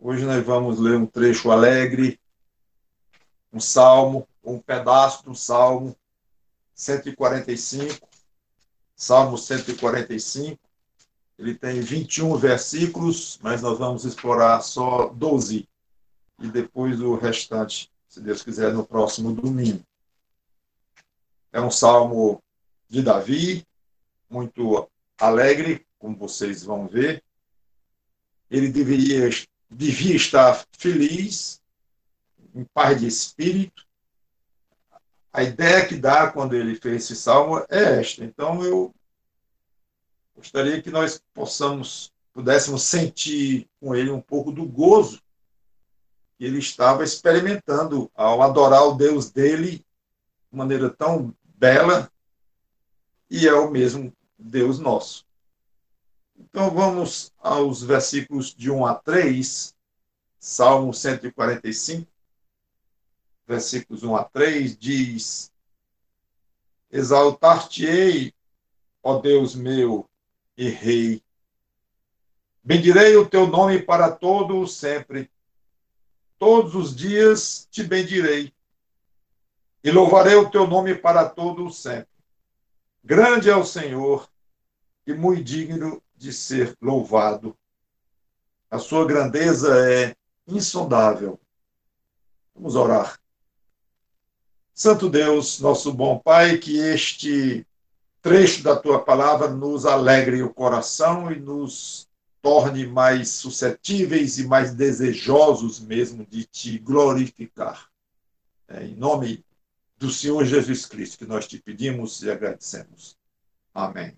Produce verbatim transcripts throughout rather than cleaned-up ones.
Hoje nós vamos ler um trecho alegre, um salmo, um pedaço do salmo cento e quarenta e cinco. Salmo cento e quarenta e cinco. Ele tem vinte e um versículos, mas nós vamos explorar só doze. E depois o restante, se Deus quiser, no próximo domingo. É um salmo de Davi, muito alegre, como vocês vão ver. Ele deveria, devia estar feliz, em paz de espírito. A ideia que dá quando ele fez esse salmo é esta. Então, eu gostaria que nós possamos, pudéssemos sentir com ele um pouco do gozo que ele estava experimentando ao adorar o Deus dele de maneira tão bela, e é o mesmo Deus nosso. Então, vamos aos versículos de um a três, Salmo cento e quarenta e cinco, versículos um a três, diz: Exaltar-te-ei, ó Deus meu e Rei. Bendirei o teu nome para todo o sempre. Todos os dias te bendirei. E louvarei o teu nome para todo o sempre. Grande é o Senhor e muito digno de ser louvado. A sua grandeza é insondável. Vamos orar. Santo Deus, nosso bom Pai, que este trecho da tua palavra nos alegre o coração e nos torne mais suscetíveis e mais desejosos mesmo de te glorificar. É em nome do Senhor Jesus Cristo que nós te pedimos e agradecemos. Amém.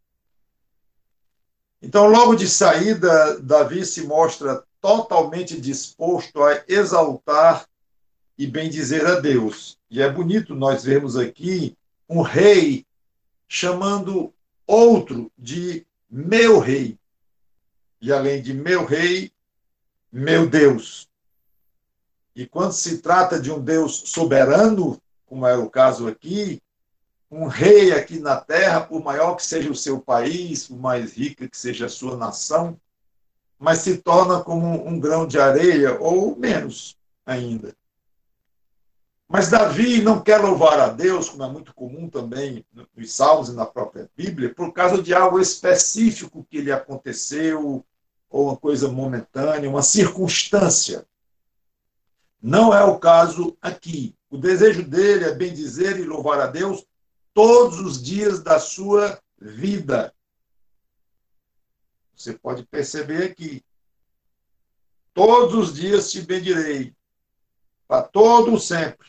Então, logo de saída, Davi se mostra totalmente disposto a exaltar e bendizer a Deus. E é bonito nós vermos aqui um rei chamando outro de meu rei. E além de meu rei, meu Deus. E quando se trata de um Deus soberano, como é o caso aqui, um rei aqui na terra, por maior que seja o seu país, por mais rica que seja a sua nação, mas se torna como um grão de areia, ou menos ainda. Mas Davi não quer louvar a Deus, como é muito comum também nos Salmos e na própria Bíblia, por causa de algo específico que lhe aconteceu, ou uma coisa momentânea, uma circunstância. Não é o caso aqui. O desejo dele é bendizer e louvar a Deus todos os dias da sua vida. Você pode perceber aqui. Todos os dias te bendirei, para todo o sempre.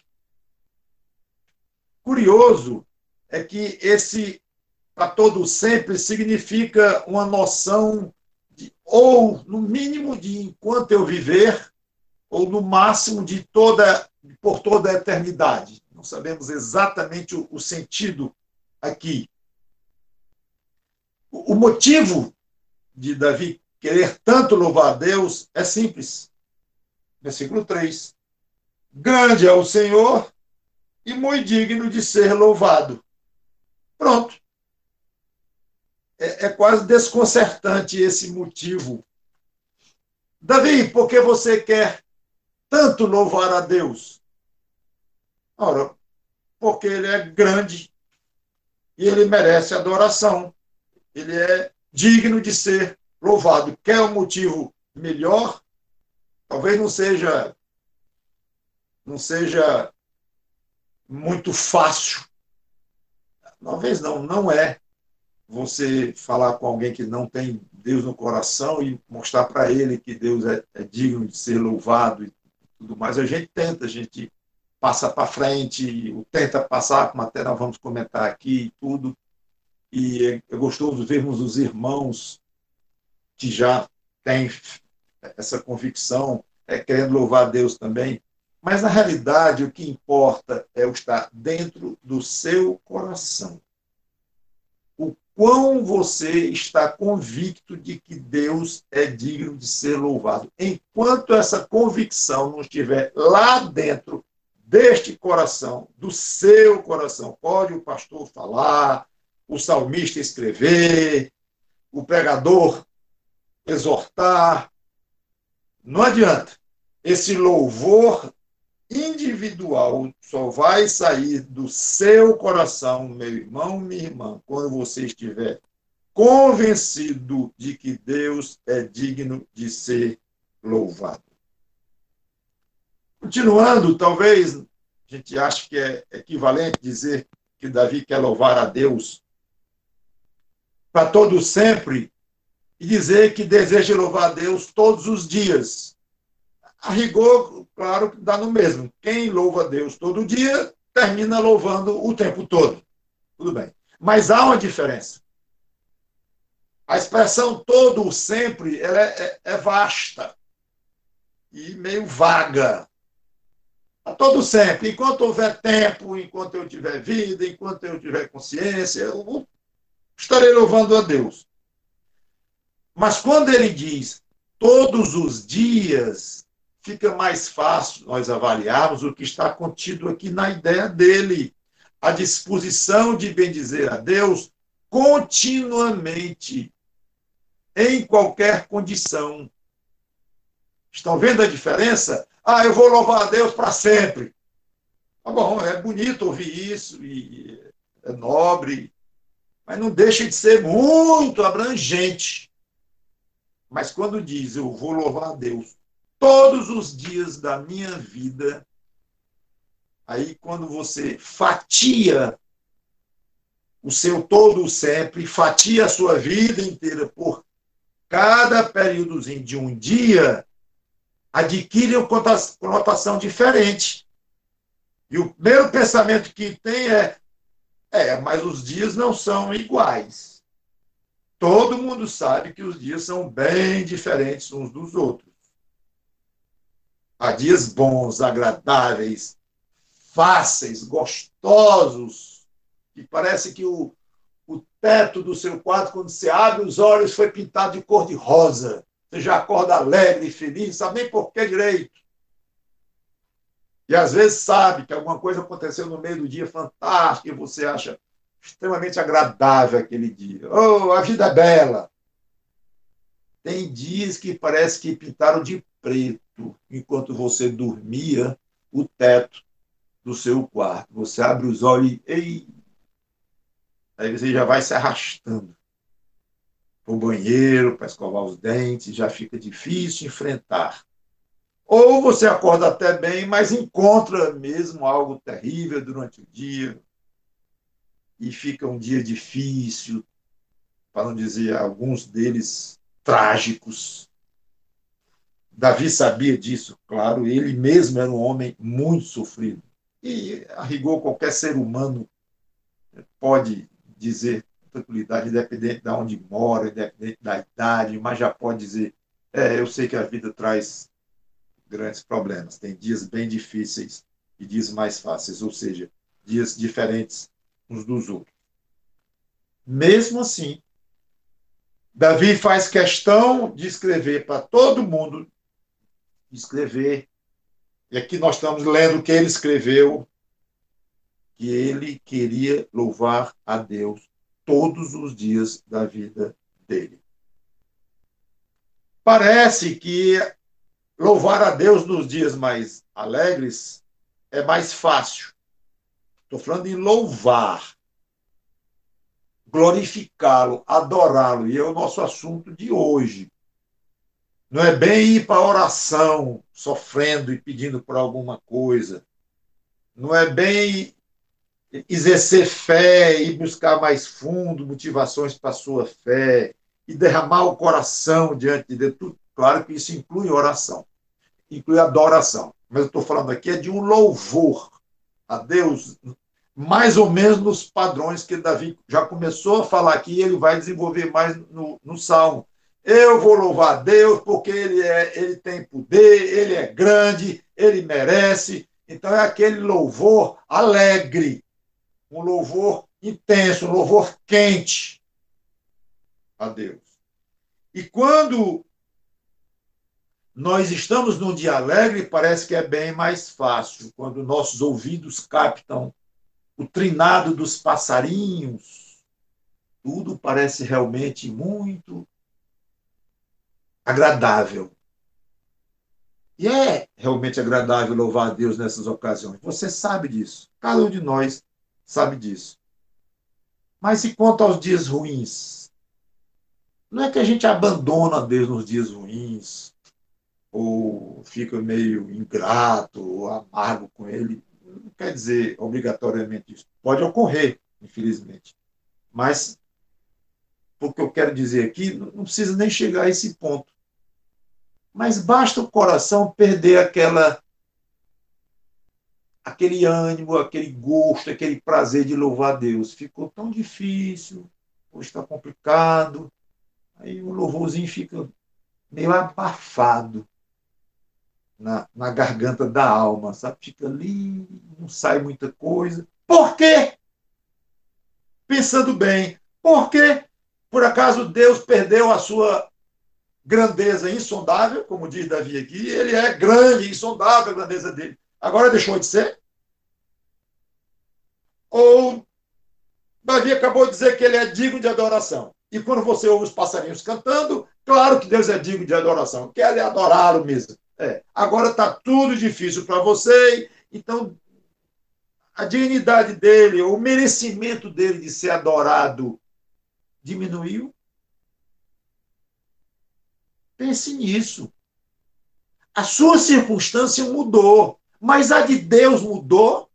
Curioso é que esse para todo o sempre significa uma noção de, ou no mínimo de enquanto eu viver, ou no máximo de toda, por toda a eternidade. Não sabemos exatamente o, o sentido aqui. O, o motivo de Davi querer tanto louvar a Deus é simples. Versículo três. Grande é o Senhor e muito digno de ser louvado. Pronto. É, é quase desconcertante esse motivo. Davi, por que você quer tanto louvar a Deus? Ora, porque ele é grande e ele merece adoração. Ele é digno de ser louvado. Quer um motivo melhor? Talvez não seja, não seja muito fácil. Talvez não, não é você falar com alguém que não tem Deus no coração e mostrar para ele que Deus é, é digno de ser louvado e tudo mais. A gente tenta, a gente passa para frente, tenta passar, como até nós vamos comentar aqui e tudo. E é gostoso vermos os irmãos que já têm essa convicção, é, querendo louvar a Deus também. Mas, na realidade, o que importa é o estar dentro do seu coração. O quão você está convicto de que Deus é digno de ser louvado. Enquanto essa convicção não estiver lá dentro deste coração, do seu coração, pode o pastor falar, o salmista escrever, o pregador exortar, Não adianta. Esse louvor individual só vai sair do seu coração, meu irmão, minha irmã, quando você estiver convencido de que Deus é digno de ser louvado. Continuando, talvez a gente ache que é equivalente dizer que Davi quer louvar a Deus para todo sempre e dizer que deseja louvar a Deus todos os dias. A rigor, claro que dá no mesmo. Quem louva a Deus todo dia, termina louvando o tempo todo. Tudo bem. Mas há uma diferença. A expressão todo sempre ela é, é vasta e meio vaga. A todo sempre. Enquanto houver tempo, enquanto eu tiver vida, enquanto eu tiver consciência, eu estarei louvando a Deus. Mas quando ele diz todos os dias, fica mais fácil nós avaliarmos o que está contido aqui na ideia dele. A disposição de bendizer a Deus continuamente, em qualquer condição. Estão vendo a diferença? Ah, eu vou louvar a Deus para sempre. Tá bom, é bonito ouvir isso, e é nobre, mas não deixa de ser muito abrangente. Mas quando diz, eu vou louvar a Deus todos os dias da minha vida, aí quando você fatia o seu todo sempre, fatia a sua vida inteira por cada períodozinho de um dia, adquire uma conotação diferente. E o primeiro pensamento que tem é, é, mas os dias não são iguais. Todo mundo sabe que os dias são bem diferentes uns dos outros. Há dias bons, agradáveis, fáceis, gostosos, que parece que o, o teto do seu quarto, quando você abre os olhos, foi pintado de cor de rosa. Você já acorda alegre e feliz, sabe nem por que direito. E às vezes sabe que alguma coisa aconteceu no meio do dia fantástico e você acha extremamente agradável aquele dia. Oh, a vida é bela. Tem dias que parece que pintaram de preto enquanto você dormia o teto do seu quarto. Você abre os olhos e ei, aí você já vai se arrastando para o banheiro, para escovar os dentes, já fica difícil enfrentar. Ou você acorda até bem, mas encontra mesmo algo terrível durante o dia e fica um dia difícil, para não dizer alguns deles trágicos. Davi sabia disso, claro, ele mesmo era um homem muito sofrido. E, a rigor, qualquer ser humano pode dizer com tranquilidade, independente de onde mora, independente da idade, mas já pode dizer, é, eu sei que a vida traz grandes problemas. Tem dias bem difíceis e dias mais fáceis, ou seja, dias diferentes uns dos outros. Mesmo assim, Davi faz questão de escrever para todo mundo, escrever, e aqui nós estamos lendo o que ele escreveu, que ele queria louvar a Deus todos os dias da vida dele. Parece que louvar a Deus nos dias mais alegres é mais fácil. Estou falando em louvar, glorificá-lo, adorá-lo, e é o nosso assunto de hoje. Não é bem ir para a oração, sofrendo e pedindo por alguma coisa. Não é bem exercer fé e buscar mais fundo, motivações para a sua fé, e derramar o coração diante de Deus. Tudo, claro que isso inclui oração, inclui adoração. Mas eu estou falando aqui é de um louvor a Deus, mais ou menos nos padrões que Davi já começou a falar aqui, e ele vai desenvolver mais no, no Salmo. Eu vou louvar a Deus porque ele, é, ele tem poder, ele é grande, ele merece. Então é aquele louvor alegre, um louvor intenso, um louvor quente a Deus. E quando nós estamos num dia alegre, parece que é bem mais fácil. Quando nossos ouvidos captam o trinado dos passarinhos, tudo parece realmente muito agradável. E é realmente agradável louvar a Deus nessas ocasiões. Você sabe disso. Cada um de nós sabe disso. Mas e quanto aos dias ruins? Não é que a gente abandona a Deus nos dias ruins, ou fica meio ingrato, ou amargo com Ele. Não quer dizer obrigatoriamente isso. Pode ocorrer, infelizmente. Mas, o que eu quero dizer aqui, não precisa nem chegar a esse ponto. Mas basta o coração perder aquela, aquele ânimo, aquele gosto, aquele prazer de louvar a Deus. Ficou tão difícil, hoje está complicado, aí o louvorzinho fica meio abafado na, na garganta da alma, sabe? Fica ali, não sai muita coisa. Por quê? Pensando bem, por quê? Por acaso Deus perdeu a sua grandeza insondável, como diz Davi aqui? Ele é grande, insondável a grandeza dele. Agora deixou de ser? Ou Davi acabou de dizer que ele é digno de adoração? E quando você ouve os passarinhos cantando, claro que Deus é digno de adoração. Quer adorá-lo mesmo. É. Agora está tudo difícil para você, então a dignidade dele, o merecimento dele de ser adorado diminuiu. Pense nisso. A sua circunstância mudou, mas a de Deus mudou.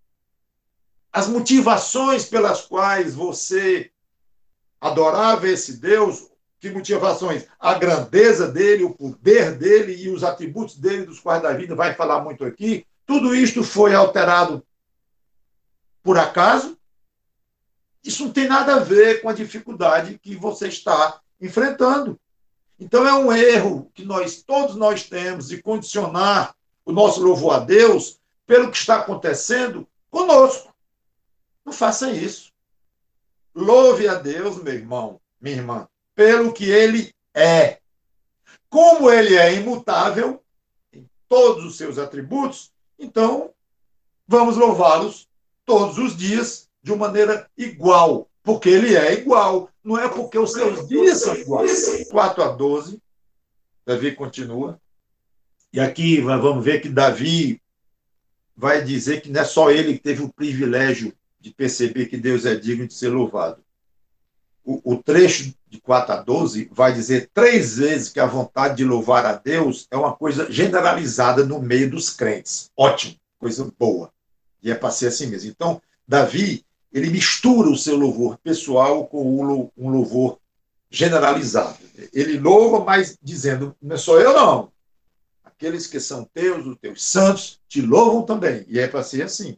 As motivações pelas quais você adorava esse Deus, que motivações? A grandeza dele, o poder dele e os atributos dele, dos quais Davi vai falar muito aqui, tudo isto foi alterado por acaso? Isso não tem nada a ver com a dificuldade que você está enfrentando. Então é um erro que nós todos nós temos de condicionar o nosso louvor a Deus pelo que está acontecendo conosco. Não faça isso. Louve a Deus, meu irmão, minha irmã, pelo que ele é. Como ele é imutável em todos os seus atributos, então vamos louvá-los todos os dias de uma maneira igual, porque ele é igual. Não é porque os seus dias são iguais. quatro a doze, Davi continua. E aqui vamos ver que Davi vai dizer que não é só ele que teve o privilégio de perceber que Deus é digno de ser louvado. O, o trecho de quatro a doze vai dizer três vezes que a vontade de louvar a Deus é uma coisa generalizada no meio dos crentes. Ótimo, coisa boa. E é para ser assim mesmo. Então, Davi, ele mistura o seu louvor pessoal com um louvor generalizado. Ele louva, mas dizendo, não é só eu não. Aqueles que são teus, os teus santos, te louvam também. E é para ser assim.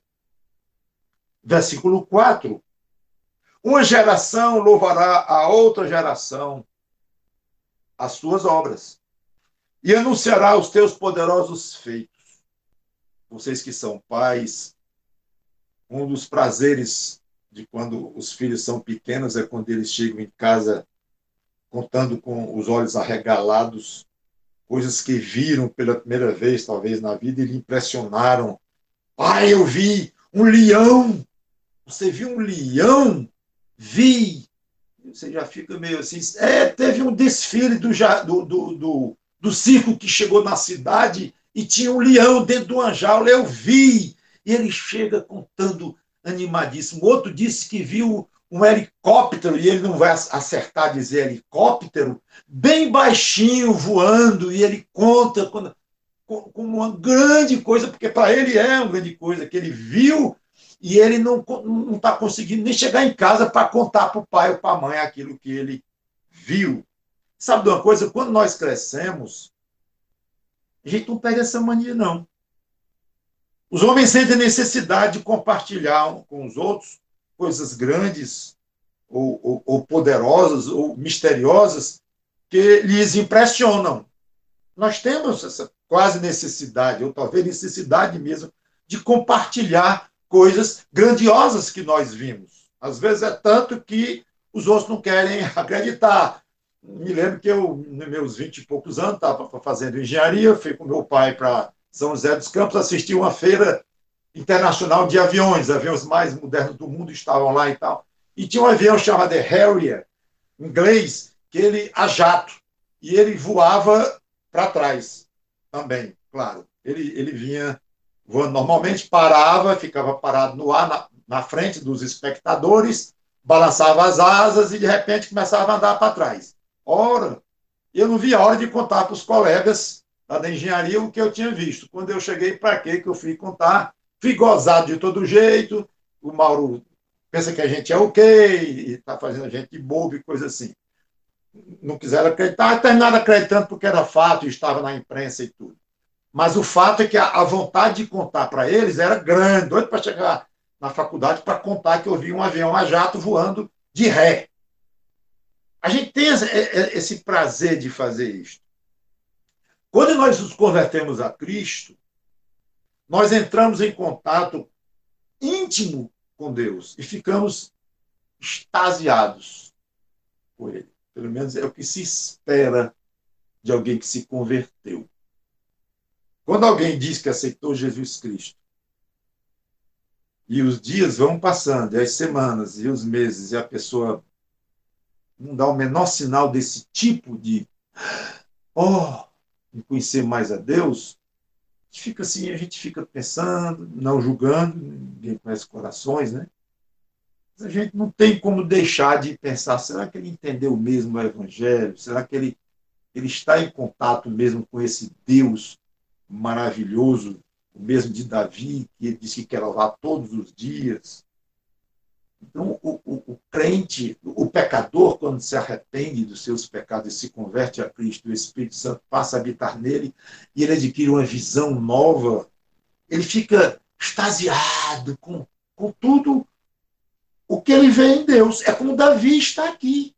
Versículo quatro. Uma geração louvará a outra geração as suas obras e anunciará os teus poderosos feitos. Vocês que são pais, um dos prazeres de quando os filhos são pequenos é quando eles chegam em casa contando com os olhos arregalados, coisas que viram pela primeira vez, talvez, na vida, e lhe impressionaram. Pai, eu vi um leão. Você viu um leão? Vi. Você já fica meio assim. É, teve um desfile do, do, do, do, do circo que chegou na cidade e tinha um leão dentro de uma jaula. Eu vi. E ele chega contando animadíssimo. Outro disse que viu um helicóptero, e ele não vai acertar dizer helicóptero, bem baixinho, voando, e ele conta como uma grande coisa, porque para ele é uma grande coisa, que ele viu, e ele não está conseguindo nem chegar em casa para contar para o pai ou para a mãe aquilo que ele viu. Sabe de uma coisa? Quando nós crescemos, a gente não pega essa mania, não. Os homens sentem necessidade de compartilhar com os outros coisas grandes, ou, ou, ou poderosas, ou misteriosas, que lhes impressionam. Nós temos essa quase necessidade, ou talvez necessidade mesmo, de compartilhar coisas grandiosas que nós vimos. Às vezes é tanto que os outros não querem acreditar. Me lembro que eu, nos meus vinte e poucos anos, estava fazendo engenharia, fui com meu pai para São José dos Campos assistir uma feira internacional de aviões, aviões mais modernos do mundo estavam lá e tal. E tinha um avião chamado Harrier, inglês, que ele a jato, e ele voava para trás. também, claro. Ele, ele vinha voando normalmente, parava, ficava parado no ar, na, na frente dos espectadores, balançava as asas e, de repente, começava a andar para trás. Ora, eu não vi a hora de contar para os colegas lá da engenharia o que eu tinha visto. Quando eu cheguei para quê que eu fui contar, fui gozado de todo jeito, o Mauro pensa que a gente é ok, e está fazendo a gente de bobo e coisa assim. Não quiseram acreditar, terminaram acreditando porque era fato e estava na imprensa e tudo. Mas o fato é que a, a vontade de contar para eles era grande, doido para chegar na faculdade para contar que eu vi um avião a jato voando de ré. A gente tem esse prazer de fazer isso. Quando nós nos convertemos a Cristo, nós entramos em contato íntimo com Deus e ficamos extasiados por Ele. Pelo menos é o que se espera de alguém que se converteu. Quando alguém diz que aceitou Jesus Cristo, e os dias vão passando, e as semanas, e os meses, e a pessoa não dá o menor sinal desse tipo de oh, de conhecer mais a Deus, a gente fica assim, a gente fica pensando, não julgando, ninguém conhece corações, né? Mas a gente não tem como deixar de pensar, será que ele entendeu mesmo o Evangelho? Será que ele, ele está em contato mesmo com esse Deus maravilhoso, o mesmo de Davi, que ele disse que quer louvar todos os dias? Então, o, o, o crente, o pecador, quando se arrepende dos seus pecados e se converte a Cristo, o Espírito Santo passa a habitar nele e ele adquire uma visão nova, ele fica extasiado com, com tudo o que ele vê em Deus. É como Davi está aqui.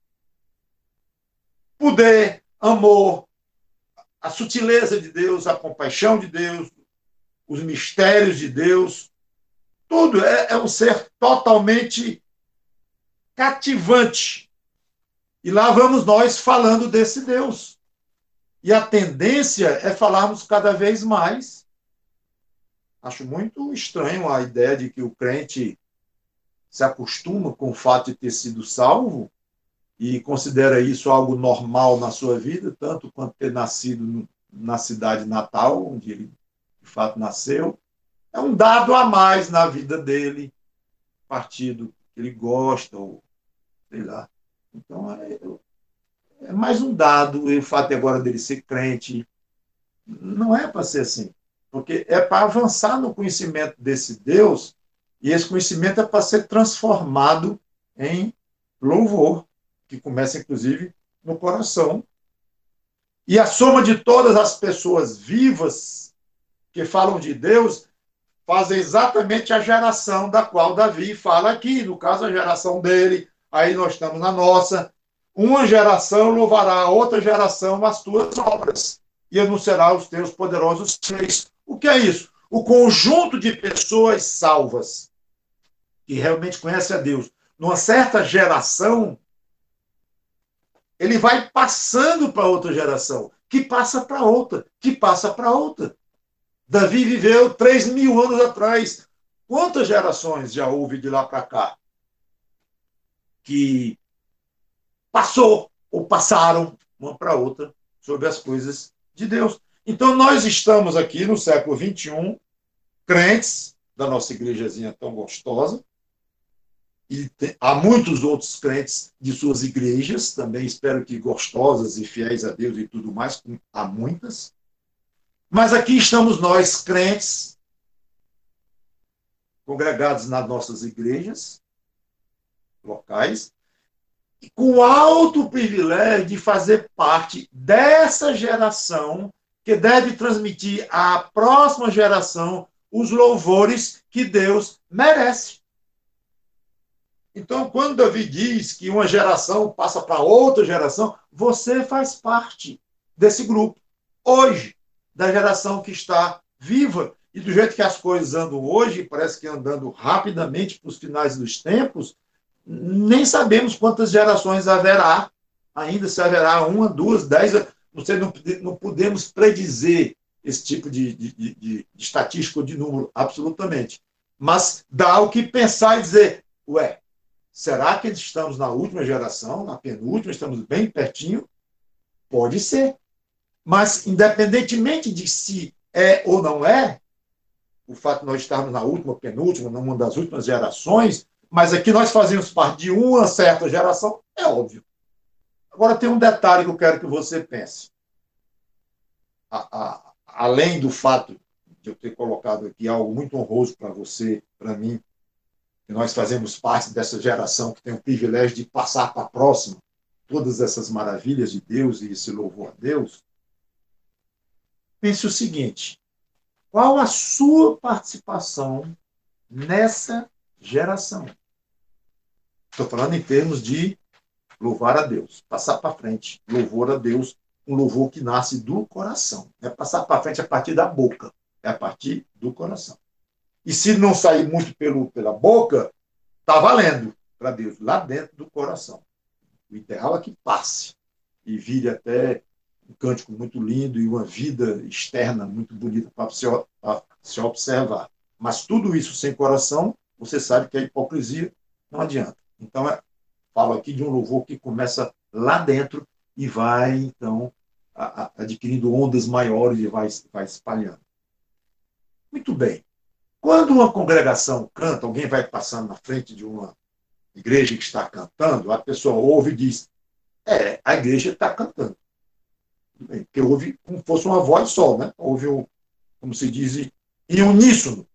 Poder, amor, a sutileza de Deus, a compaixão de Deus, os mistérios de Deus, tudo é, é um ser totalmente cativante. E lá vamos nós falando desse Deus. E a tendência é falarmos cada vez mais. Acho muito estranho a ideia de que o crente se acostuma com o fato de ter sido salvo e considera isso algo normal na sua vida, tanto quanto ter nascido na cidade natal, onde ele de fato nasceu. É um dado a mais na vida dele, partido que ele gosta, ou sei lá. Então, é, é mais um dado, e o fato de agora dele ser crente. Não é para ser assim, porque é para avançar no conhecimento desse Deus, e esse conhecimento é para ser transformado em louvor, que começa, inclusive, no coração. E a soma de todas as pessoas vivas que falam de Deus fazem exatamente a geração da qual Davi fala aqui, no caso, a geração dele, aí nós estamos na nossa. Uma geração louvará a outra geração as tuas obras e anunciará os teus poderosos feitos. O que é isso? O conjunto de pessoas salvas que realmente conhecem a Deus. Numa certa geração, ele vai passando para outra geração, que passa para outra, que passa para outra. Davi viveu três mil anos atrás. Quantas gerações já houve de lá para cá? Que passou ou passaram uma para outra sobre as coisas de Deus. Então, nós estamos aqui no século vinte e um, crentes da nossa igrejazinha tão gostosa, e tem, há muitos outros crentes de suas igrejas, também espero que gostosas e fiéis a Deus e tudo mais, há muitas. Mas aqui estamos nós, crentes, congregados nas nossas igrejas locais, e com o alto privilégio de fazer parte dessa geração que deve transmitir à próxima geração os louvores que Deus merece. Então, quando Davi diz que uma geração passa para outra geração, você faz parte desse grupo. Hoje, da geração que está viva, e do jeito que as coisas andam hoje, parece que andando rapidamente para os finais dos tempos, nem sabemos quantas gerações haverá, ainda se haverá uma, duas, dez, não sei, não, não podemos predizer esse tipo de, de, de, de estatística ou de número, absolutamente. Mas dá o que pensar e dizer, ué, será que estamos na última geração, na penúltima, estamos bem pertinho? Pode ser. Mas, independentemente de se é ou não é, o fato de nós estarmos na última, penúltima, numa das últimas gerações, mas aqui nós fazemos parte de uma certa geração, é óbvio. Agora tem um detalhe que eu quero que você pense. A, a, além do fato de eu ter colocado aqui algo muito honroso para você, para mim, que nós fazemos parte dessa geração que tem o privilégio de passar para a próxima todas essas maravilhas de Deus e esse louvor a Deus, pense o seguinte: qual a sua participação nessa geração? Estou falando em termos de louvar a Deus, passar para frente, louvor a Deus, um louvor que nasce do coração. Não é passar para frente a partir da boca, é a partir do coração. E se não sair muito pelo, pela boca, está valendo para Deus, lá dentro do coração. O ideal é que passe e vire até um cântico muito lindo e uma vida externa muito bonita para se, se observar. Mas tudo isso sem coração, você sabe que a hipocrisia não adianta. Então, é, falo aqui de um louvor que começa lá dentro e vai, então, a, a, adquirindo ondas maiores e vai, vai espalhando. Muito bem. Quando uma congregação canta, alguém vai passando na frente de uma igreja que está cantando, a pessoa ouve e diz: é, a igreja está cantando. Porque ouve como se fosse uma voz só, né? Ouve, um, como se diz, em uníssono.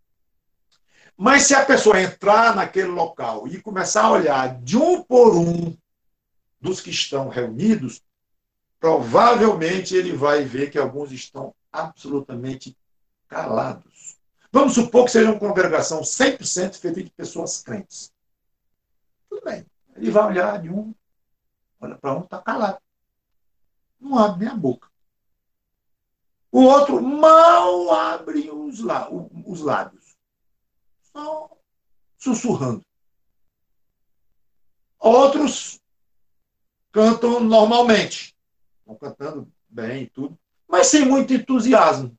Mas se a pessoa entrar naquele local e começar a olhar de um por um dos que estão reunidos, provavelmente ele vai ver que alguns estão absolutamente calados. Vamos supor que seja uma congregação cem por cento feita de pessoas crentes. Tudo bem. Ele vai olhar de um, olha para um, está calado. Não abre nem a boca. O outro mal abre os, lá, os lábios. Só sussurrando. Outros cantam normalmente. Estão cantando bem e tudo, mas sem muito entusiasmo.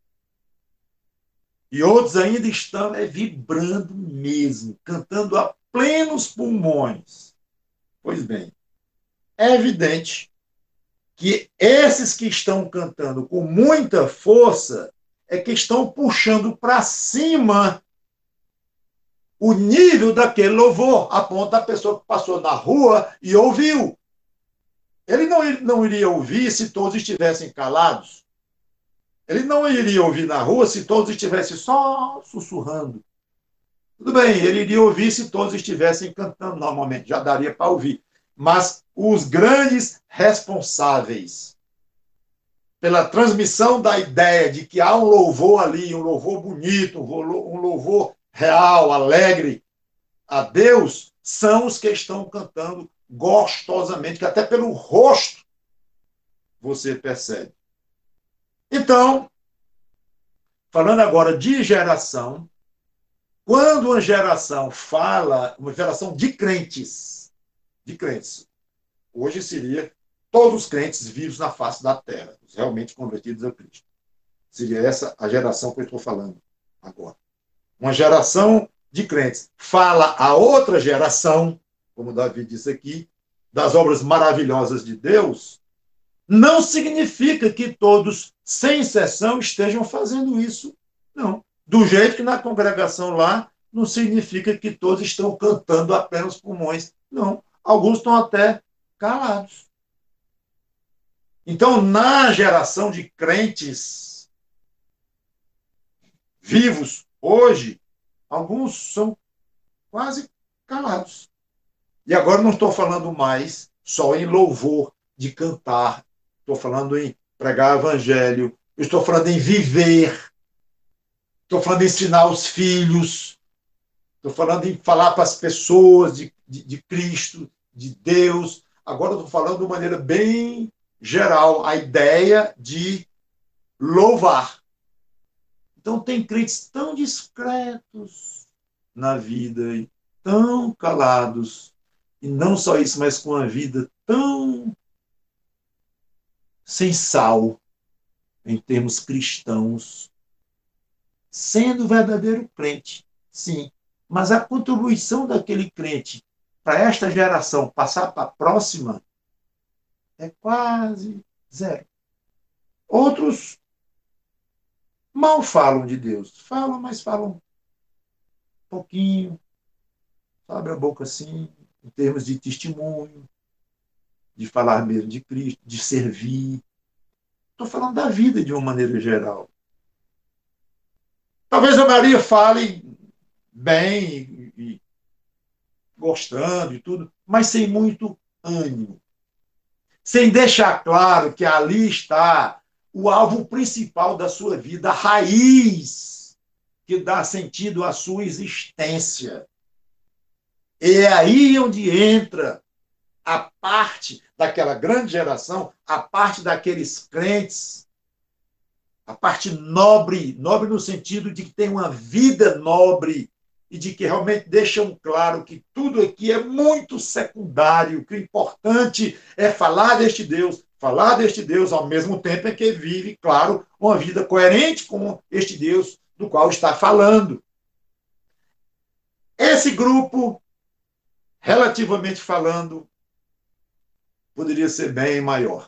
E outros ainda estão é, vibrando mesmo, cantando a plenos pulmões. Pois bem, é evidente que esses que estão cantando com muita força é que estão puxando para cima o nível daquele louvor, a ponto da pessoa que passou na rua e ouviu. Ele não, não iria ouvir se todos estivessem calados. Ele não iria ouvir na rua se todos estivessem só sussurrando. Tudo bem, ele iria ouvir se todos estivessem cantando normalmente, já daria para ouvir. Mas os grandes responsáveis pela transmissão da ideia de que há um louvor ali, um louvor bonito, um louvor real, alegre a Deus, são os que estão cantando gostosamente, que até pelo rosto você percebe. Então, falando agora de geração, quando uma geração fala, uma geração de crentes, de crentes, hoje seria todos os crentes vivos na face da terra, os realmente convertidos a Cristo. Seria essa a geração que eu estou falando agora. Uma geração de crentes fala a outra geração, como Davi disse aqui, das obras maravilhosas de Deus, não significa que todos, sem exceção, estejam fazendo isso. Não. Do jeito que na congregação lá, não significa que todos estão cantando apenas pulmões. Não. Alguns estão até calados. Então, na geração de crentes vivos hoje, alguns são quase calados. E agora não estou falando mais só em louvor, de cantar. Estou falando em pregar evangelho. Estou falando em viver. Estou falando em ensinar os filhos. Estou falando em falar para as pessoas de, de, de Cristo, de Deus. Agora estou falando de uma maneira bem geral, a ideia de louvar. Então tem crentes tão discretos na vida, e tão calados, e não só isso, mas com a vida tão sem sal, em termos cristãos, sendo verdadeiro crente, sim, mas a contribuição daquele crente para esta geração passar para a próxima é quase zero. Outros mal falam de Deus. Falam, mas falam um pouquinho, abre a boca assim, em termos de testemunho, de falar mesmo de Cristo, de servir. Estou falando da vida de uma maneira geral. Talvez a Maria fale bem e, e gostando e tudo, mas sem muito ânimo. Sem deixar claro que ali está o alvo principal da sua vida, a raiz que dá sentido à sua existência. É aí onde entra a parte daquela grande geração, a parte daqueles crentes, a parte nobre, nobre no sentido de que tem uma vida nobre e de que realmente deixam claro que tudo aqui é muito secundário, que o importante é falar deste Deus, falar deste Deus ao mesmo tempo em que vive, claro, uma vida coerente com este Deus do qual está falando. Esse grupo, relativamente falando, poderia ser bem maior.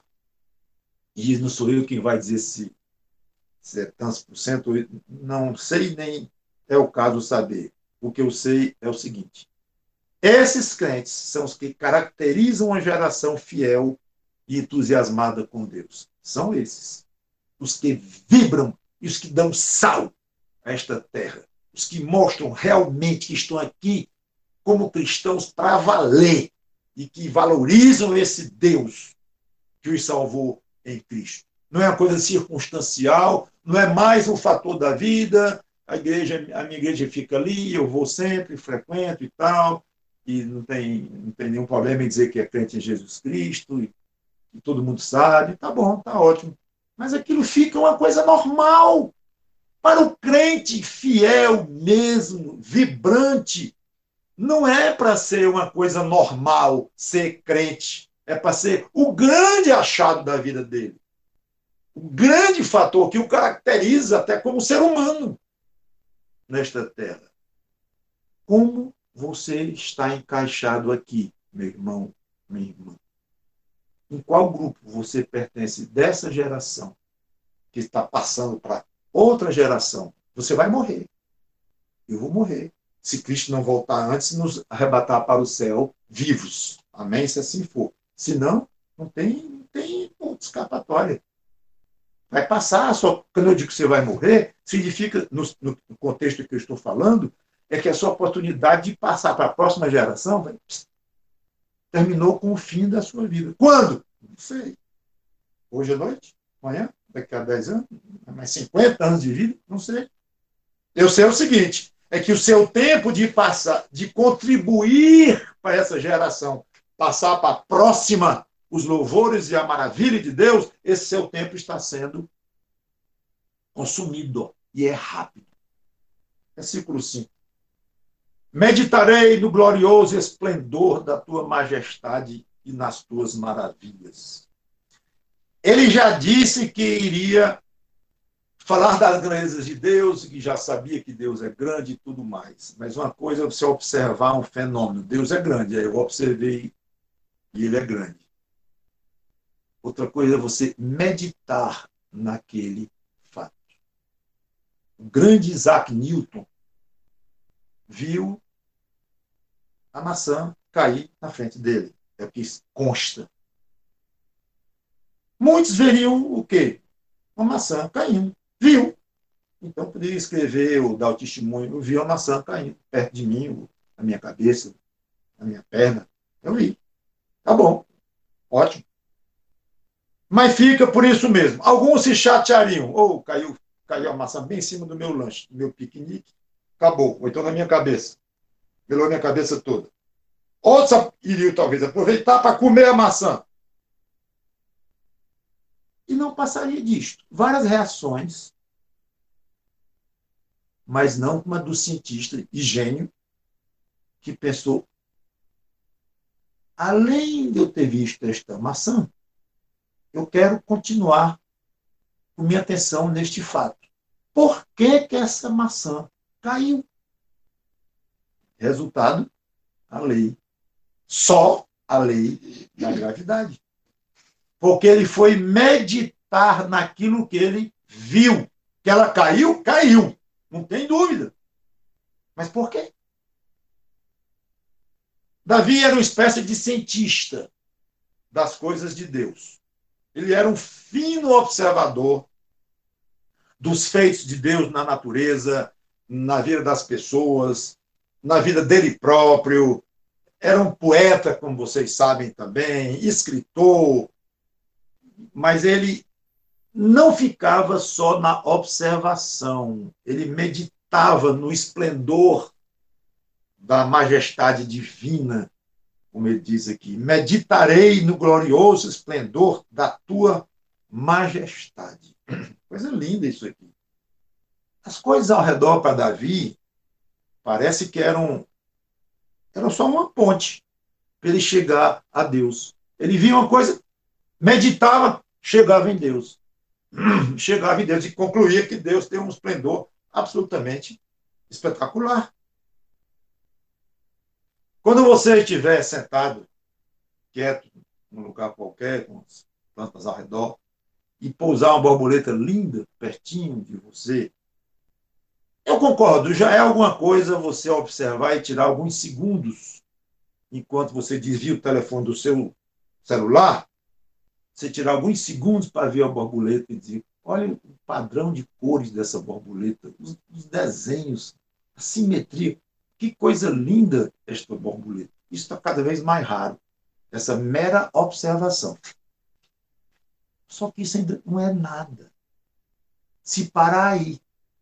E não sou eu quem vai dizer se, se é tantos por cento, não sei nem é o caso saber. O que eu sei é o seguinte: esses crentes são os que caracterizam a geração fiel e entusiasmada com Deus. São esses. Os que vibram e os que dão sal a esta terra. Os que mostram realmente que estão aqui como cristãos para valer e que valorizam esse Deus que os salvou em Cristo. Não é uma coisa circunstancial, não é mais um fator da vida. A igreja, a minha igreja fica ali, eu vou sempre, frequento e tal, e não tem, não tem nenhum problema em dizer que é crente em Jesus Cristo, e, e todo mundo sabe, tá bom, tá ótimo. Mas aquilo fica uma coisa normal. Para o crente fiel mesmo, vibrante, não é para ser uma coisa normal ser crente. É para ser o grande achado da vida dele. O grande fator que o caracteriza até como ser humano nesta terra. Como você está encaixado aqui, meu irmão, minha irmã? Em qual grupo você pertence dessa geração que está passando para outra geração? Você vai morrer. Eu vou morrer. Se Cristo não voltar antes, nos arrebatar para o céu vivos. Amém? Se assim for. Se não, não tem, não tem outra escapatória. Vai passar. Só, quando eu digo que você vai morrer, significa, no, no contexto que eu estou falando, é que a sua oportunidade de passar para a próxima geração vai, pss, terminou com o fim da sua vida. Quando? Não sei. Hoje à noite? Amanhã? Daqui a dez anos? Mais cinquenta anos de vida? Não sei. Eu sei o seguinte, é que o seu tempo de passar, de contribuir para essa geração, passar para a próxima os louvores e a maravilha de Deus, esse seu tempo está sendo consumido. E é rápido. Versículo cinco. Meditarei no glorioso esplendor da tua majestade e nas tuas maravilhas. Ele já disse que iria falar das grandezas de Deus, que já sabia que Deus é grande e tudo mais. Mas uma coisa é você observar um fenômeno. Deus é grande, aí eu observei e ele é grande. Outra coisa é você meditar naquele fato. O grande Isaac Newton viu a maçã cair na frente dele. É o que consta. Muitos veriam o quê? Uma maçã caindo. Viu. Então, poderia escrever ou dar o testemunho. Eu vi uma maçã caindo perto de mim, na minha cabeça, na minha perna. Eu vi. Tá bom. Ótimo. Mas fica por isso mesmo. Alguns se chateariam. Ou oh, caiu, caiu a maçã bem em cima do meu lanche, do meu piquenique. Acabou. Ou então na minha cabeça. Pelou a minha cabeça toda. Outros iriam, talvez, aproveitar para comer a maçã. E não passaria disto. Várias reações, mas não como a do cientista e gênio que pensou, além de eu ter visto esta maçã, eu quero continuar com minha atenção neste fato. Por que que essa maçã caiu? Resultado, a lei. Só a lei da gravidade. Porque ele foi meditar meditar naquilo que ele viu. Que ela caiu, caiu. Não tem dúvida. Mas por quê? Davi era uma espécie de cientista das coisas de Deus. Ele era um fino observador dos feitos de Deus na natureza, na vida das pessoas, na vida dele próprio. Era um poeta, como vocês sabem também, escritor, mas ele não ficava só na observação, ele meditava no esplendor da majestade divina, como ele diz aqui. Meditarei no glorioso esplendor da tua majestade. Coisa linda isso aqui. As coisas ao redor para Davi parece que eram, eram só uma ponte para ele chegar a Deus. Ele via uma coisa, meditava, chegava em Deus. Chegava em Deus e concluía que Deus tem um esplendor absolutamente espetacular. Quando você estiver sentado, quieto, num lugar qualquer, com as plantas ao redor, e pousar uma borboleta linda pertinho de você, eu concordo, já é alguma coisa você observar e tirar alguns segundos enquanto você desvia o telefone do seu celular, você tirar alguns segundos para ver a borboleta e dizer, olha o padrão de cores dessa borboleta, os, os desenhos, a simetria, que coisa linda esta borboleta. Isso está cada vez mais raro, essa mera observação. Só que isso ainda não é nada. Se parar aí,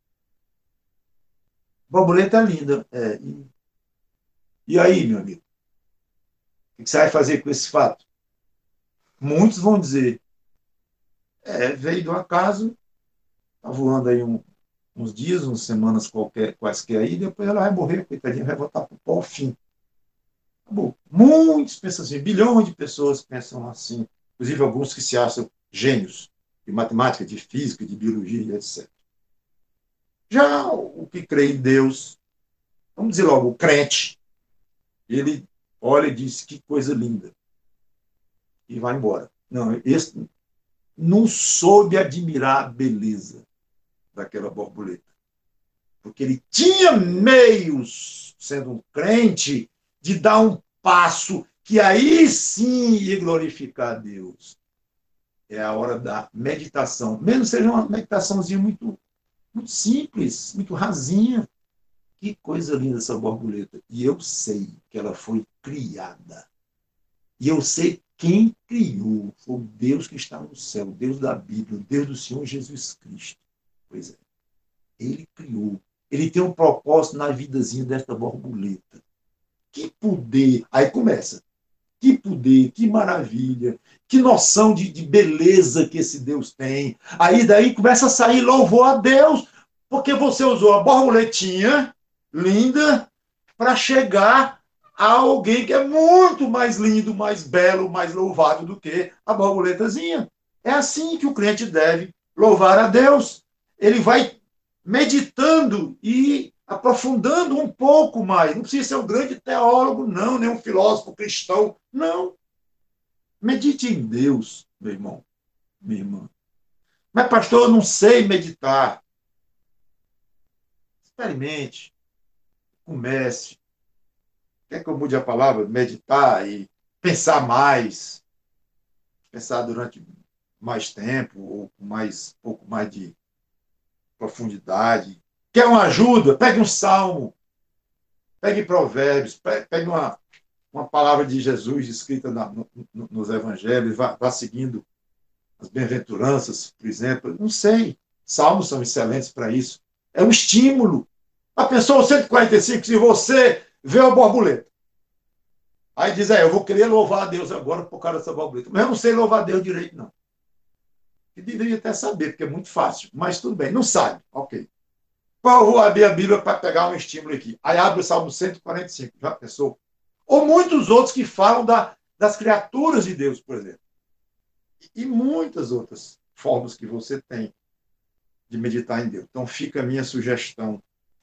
borboleta é linda. É, e, e aí, meu amigo? O que você vai fazer com esse fato? Muitos vão dizer, é, veio do acaso, está voando aí um, uns dias, umas semanas qualquer, quaisquer aí, depois ela vai morrer, coitadinha, vai voltar para o pó, fim. Acabou. Muitos pensam assim, bilhões de pessoas pensam assim, inclusive alguns que se acham gênios de matemática, de física, de biologia, etcétera. Já o que crê em Deus, vamos dizer logo, o crente, ele olha e diz, que coisa linda, e vai embora. Não, esse não soube admirar a beleza daquela borboleta. Porque ele tinha meios, sendo um crente, de dar um passo que aí sim ia glorificar a Deus. É a hora da meditação. Mesmo seja uma meditaçãozinha muito, muito simples, muito rasinha. Que coisa linda essa borboleta. E eu sei que ela foi criada. E eu sei quem criou. Foi o Deus que está no céu, o Deus da Bíblia, o Deus do Senhor Jesus Cristo. Pois é. Ele criou. Ele tem um propósito na vidazinha desta borboleta. Que poder! Aí começa. Que poder, que maravilha, que noção de, de beleza que esse Deus tem. Aí daí começa a sair louvor a Deus, porque você usou a borboletinha linda para chegar a alguém que é muito mais lindo, mais belo, mais louvado do que a borboletazinha. É assim que o crente deve louvar a Deus. Ele vai meditando e aprofundando um pouco mais. Não precisa ser um grande teólogo, não, nem um filósofo cristão, não. Medite em Deus, meu irmão, minha irmã. Mas, pastor, eu não sei meditar. Experimente, comece. Quer que eu mude a palavra? Meditar e pensar mais. Pensar durante mais tempo, ou com mais, um pouco mais de profundidade. Quer uma ajuda? Pegue um salmo, pegue provérbios, pegue uma, uma palavra de Jesus escrita na, no, nos evangelhos, vá, vá seguindo as bem-aventuranças, por exemplo. Não sei. Salmos são excelentes para isso. É um estímulo. A pessoa cento e quarenta e cinco, se você vê a borboleta, aí diz, é, eu vou querer louvar a Deus agora por causa dessa borboleta. Mas eu não sei louvar a Deus direito, não. E deveria até saber, porque é muito fácil. Mas tudo bem, não sabe. Ok. Eu vou abrir a Bíblia para pegar um estímulo aqui. Aí abre o Salmo cento e quarenta e cinco. Já pensou? Ou muitos outros que falam da, das criaturas de Deus, por exemplo. E muitas outras formas que você tem de meditar em Deus. Então fica a minha sugestão.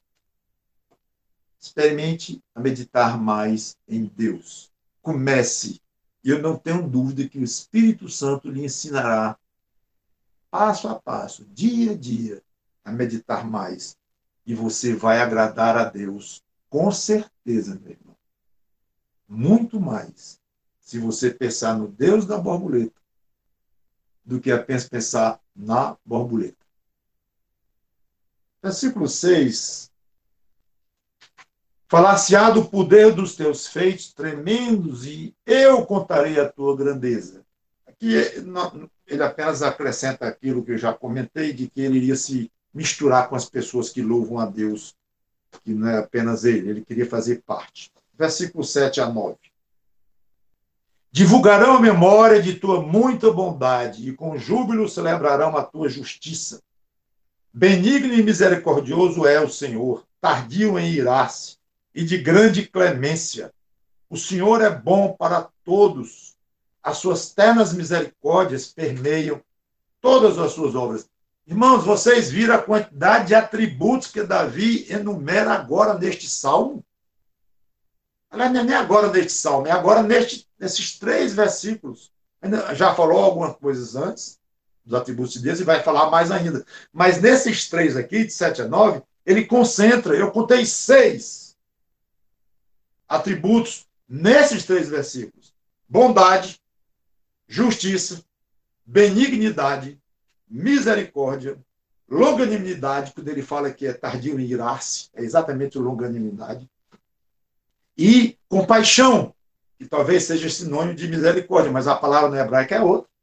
Experimente a meditar mais em Deus. Comece. E eu não tenho dúvida que o Espírito Santo lhe ensinará passo a passo, dia a dia, a meditar mais. E você vai agradar a Deus, com certeza, meu irmão. Muito mais. Se você pensar no Deus da borboleta, do que apenas pensar na borboleta. Versículo seis. Falar-se-á do poder dos teus feitos tremendos e eu contarei a tua grandeza. Aqui ele apenas acrescenta aquilo que eu já comentei, de que ele iria se misturar com as pessoas que louvam a Deus, que não é apenas ele, ele queria fazer parte. Versículo sete a nove. Divulgarão a memória de tua muita bondade e com júbilo celebrarão a tua justiça. Benigno e misericordioso é o Senhor, tardio em irar-se e de grande clemência. O Senhor é bom para todos. As suas ternas misericórdias permeiam todas as suas obras. Irmãos, vocês viram a quantidade de atributos que Davi enumera agora neste salmo? Aliás, não é nem agora neste salmo, é agora neste, nesses três versículos. Já falou algumas coisas antes dos atributos de Deus e vai falar mais ainda. Mas nesses três aqui, de sete a nove, ele concentra, eu contei seis atributos nesses três versículos: bondade, justiça, benignidade, misericórdia, longanimidade, quando ele fala que é tardio em irar-se, é exatamente longanimidade, e compaixão, que talvez seja sinônimo de misericórdia, mas a palavra no hebraico é outra.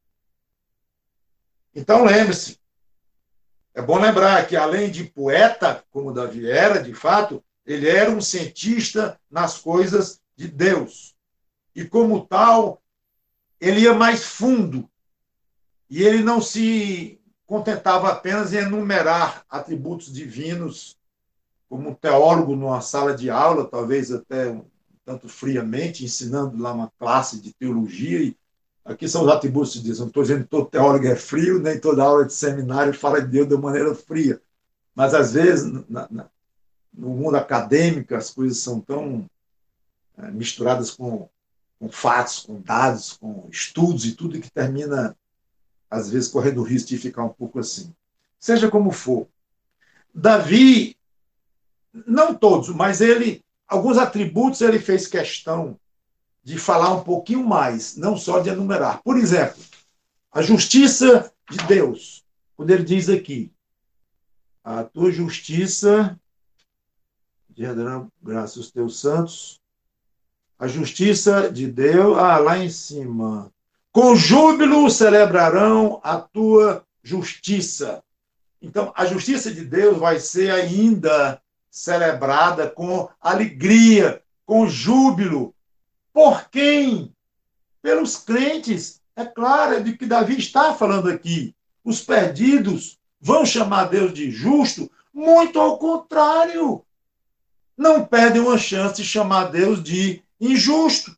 Então lembre-se, é bom lembrar que além de poeta, como Davi era, de fato, ele era um cientista nas coisas de Deus. E como tal, ele ia mais fundo. E ele não se contentava apenas em enumerar atributos divinos, como um teólogo numa sala de aula, talvez até um tanto friamente, ensinando lá uma classe de teologia. E aqui são os atributos de Deus. Eu não estou dizendo que todo teólogo é frio, nem toda aula de seminário fala de Deus de maneira fria. Mas, às vezes, na, na, no mundo acadêmico, as coisas são tão é, misturadas com, com fatos, com dados, com estudos e tudo, que termina, às vezes, correndo o risco de ficar um pouco assim. Seja como for, Davi, não todos, mas ele, alguns atributos ele fez questão de falar um pouquinho mais, não só de enumerar. Por exemplo, a justiça de Deus, quando ele diz aqui, a tua justiça, graças aos teus santos, a justiça de Deus, ah, lá em cima, com júbilo celebrarão a tua justiça. Então, a justiça de Deus vai ser ainda celebrada com alegria, com júbilo. Por quem? Pelos crentes. É claro, é de que Davi está falando aqui. Os perdidos vão chamar Deus de justo? Muito ao contrário. Não perdem uma chance de chamar Deus de injusto.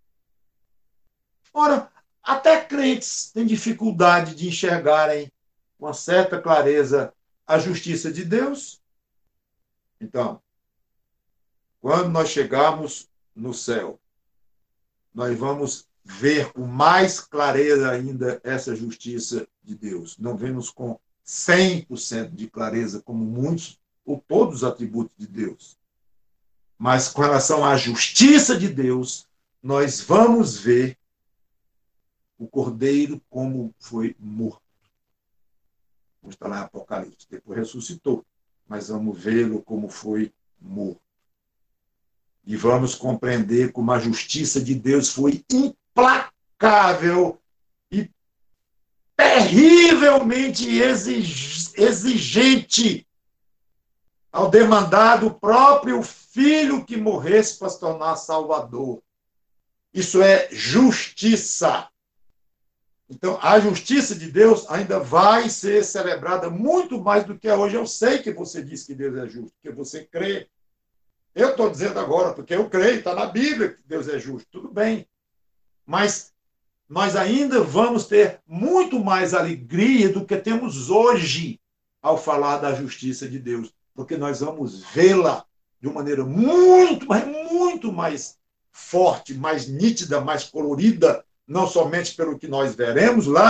Ora, até crentes têm dificuldade de enxergarem com uma certa clareza a justiça de Deus. Então, quando nós chegarmos no céu, nós vamos ver com mais clareza ainda essa justiça de Deus. Não vemos com cem por cento de clareza, como muitos ou todos os atributos de Deus. Mas com relação à justiça de Deus, nós vamos ver o Cordeiro como foi morto. Vamos estar lá em Apocalipse. Depois ressuscitou, mas vamos vê-lo como foi morto. E vamos compreender como a justiça de Deus foi implacável e terrivelmente exigente ao demandar do próprio Filho que morresse para se tornar Salvador. Isso é justiça. Então, a justiça de Deus ainda vai ser celebrada muito mais do que é hoje. Eu sei que você diz que Deus é justo, que você crê. Eu estou dizendo agora, porque eu creio, está na Bíblia que Deus é justo, tudo bem. Mas nós ainda vamos ter muito mais alegria do que temos hoje ao falar da justiça de Deus, porque nós vamos vê-la de uma maneira muito, mas muito mais forte, mais nítida, mais colorida, não somente pelo que nós veremos lá,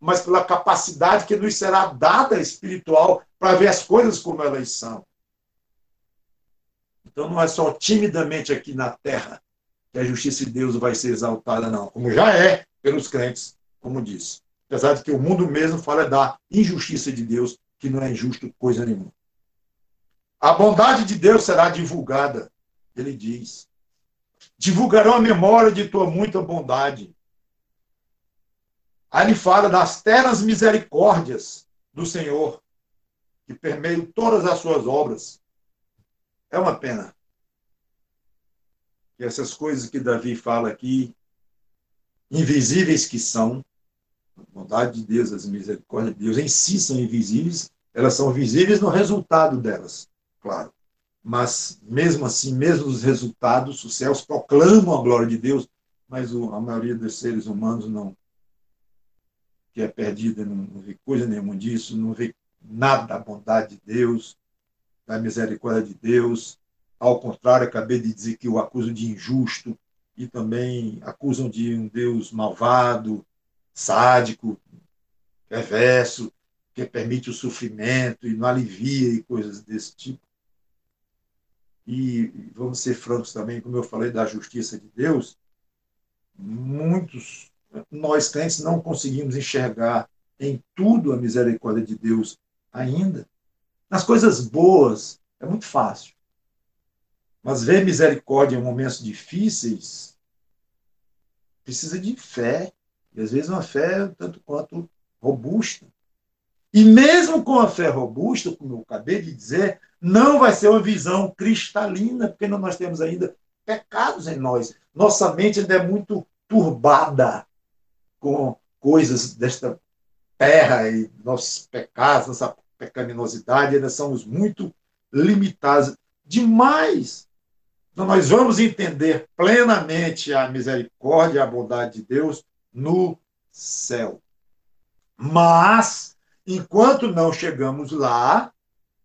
mas pela capacidade que nos será dada espiritual para ver as coisas como elas são. Então não é só timidamente aqui na terra que a justiça de Deus vai ser exaltada, não. Como já é pelos crentes, como disse. Apesar de que o mundo mesmo fala da injustiça de Deus, que não é injusto coisa nenhuma. A bondade de Deus será divulgada, ele diz. Divulgarão a memória de tua muita bondade. Aí ele fala das ternas misericórdias do Senhor, que permeiam todas as suas obras. É uma pena que essas coisas que Davi fala aqui, invisíveis que são, a bondade de Deus, as misericórdias de Deus em si são invisíveis, elas são visíveis no resultado delas, claro. Mas, mesmo assim, mesmo os resultados, os céus proclamam a glória de Deus, mas a maioria dos seres humanos não, que é perdida, não, não vê coisa nenhuma disso, não vê nada da bondade de Deus, da misericórdia de Deus. Ao contrário, acabei de dizer que o acusam de injusto e também acusam de um Deus malvado, sádico, perverso, que permite o sofrimento e não alivia e coisas desse tipo. E vamos ser francos também, como eu falei da justiça de Deus, muitos, nós crentes, não conseguimos enxergar em tudo a misericórdia de Deus ainda. Nas coisas boas, é muito fácil. Mas ver misericórdia em momentos difíceis precisa de fé. E às vezes uma fé tanto quanto robusta. E mesmo com a fé robusta, como eu acabei de dizer, não vai ser uma visão cristalina, porque nós temos ainda pecados em nós. Nossa mente ainda é muito turbada com coisas desta terra e nossos pecados, nossa pecaminosidade, ainda somos muito limitados demais. Então, nós vamos entender plenamente a misericórdia e a bondade de Deus no céu. Mas, enquanto não chegamos lá,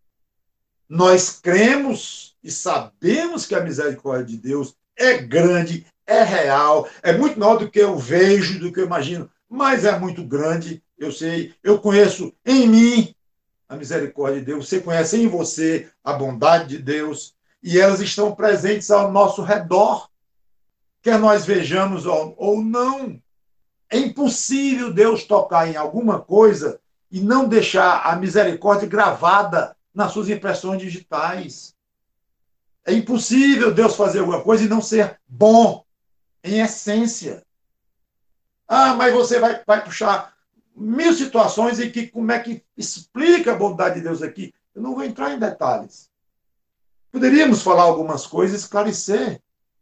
nós cremos e sabemos que a misericórdia de Deus é grande, é real, é muito maior do que eu vejo, do que eu imagino, mas é muito grande, eu sei, eu conheço em mim a misericórdia de Deus, você conhece em você a bondade de Deus, e elas estão presentes ao nosso redor, quer nós vejamos ou não. É impossível Deus tocar em alguma coisa e não deixar a misericórdia gravada nas suas impressões digitais. É impossível Deus fazer alguma coisa e não ser bom em essência. Ah, mas você vai, vai puxar mil situações em que como é que explica a bondade de Deus aqui? Eu não vou entrar em detalhes. Poderíamos falar algumas coisas, esclarecer